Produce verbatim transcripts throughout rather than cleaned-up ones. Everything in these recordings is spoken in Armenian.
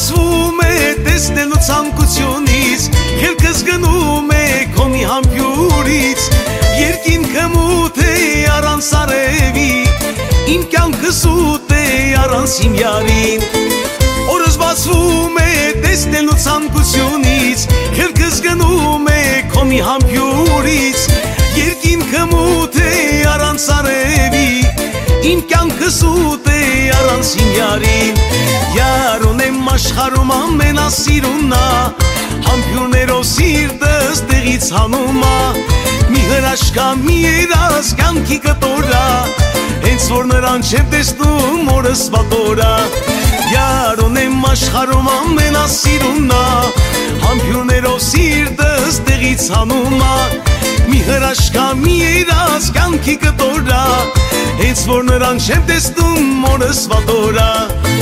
բացվում է տեսնելու ցանկությունից, խելքս գնում է քո մի համբյուրից, երկինքը մութ է առանց արևի, իմ կյանքը սուտ է առանց իմ յարին, օրս բացվում է տեսնելու ցանկությունից, խելքս գնում է քո մի համբյուրից, երկինքը մութ է առանց արևի, իմ կյանքը սուտ է առանց իմ յարին, յար ունեմ աշխարհում ամենասիրուն նա, համբյուրներով սիրտս տեղից հանում ա, մի հրաշքա մի երազ կյանքի կտորա, հենց որ նրան չեմ տեսնում օրս վատորա, յար ունեմ աշխարհում ամենասիրուն նա, համբյուրներով սիրտս տեղից հանում ա, մի հրաշքա մի երազ կյանքի կտորա, հենց որ նրան չեմ տեսնում օրս վատորա։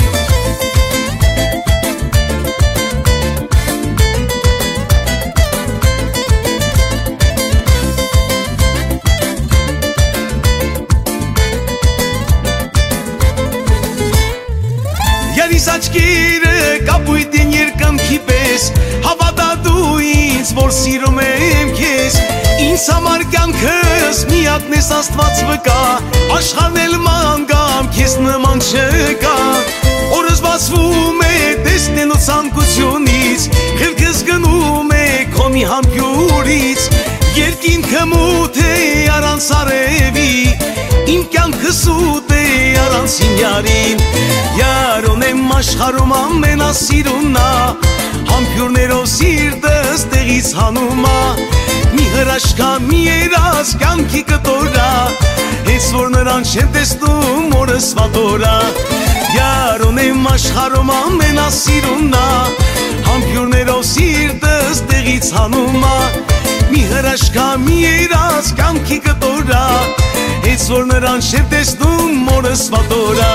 Յարիս աչքերը կապույտ են երկնքի պես, հավատա դու ինձ, որ սիրում եմ քեզ, ինձ համար կյանքս միակն ես Աստված վկա, աշխարհն էլ մանգամ քեզ նման չկա, օրս բացվում է տեսնելու ցանկությունից, խելքս գնում է քո մի համբյուրից, երկինքը մութ է առանց արևի, իմ կյանքը սուտ է առանց իմ յարին, յար ունեմ աշխարհում ամենասիրուն նա, համբյուրներով սիրտս տեղից հանում ա, մի հրաշքա մի երազ կյանքի կտորա, հենց որ նրան չեմ տեսնում օրս վատորա, յար ունեմ աշխարհում ամենասիրուն նա, համբյուրներով սիրտս տեղից հանում ա, մի հրաշքա մի երազ կյանքի կտորա, հենց որ նրան չեմ տեսնում օրս վատորա։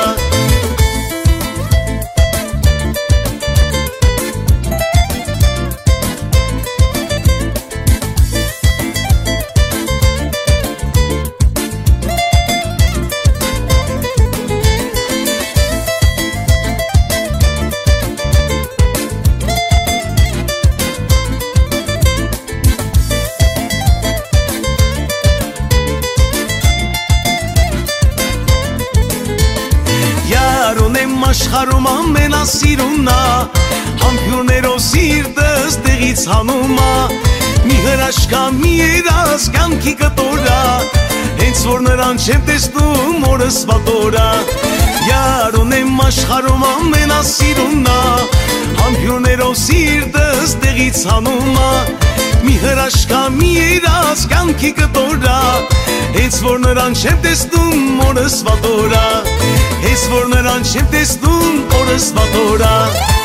Աշխարհում ամենասիրուն նա, համբյուրներով սիրտս տեղից հանում ա, մի հրաշքա մի երազ կյանքի կտորա, հենց որ նրան չեմ տեսնում օրս վատորա, յար ունեմ աշխարհում ամենասիրուն նա, համբյուրներով սիրտս տեղից հանում ա, մի հրաշքա մի երազ կյանքի կտորա, հենց որ նրան չեմ տեսնում օրս վատորա, հենց որ նրան չեմ տեսնում օրս վատորա։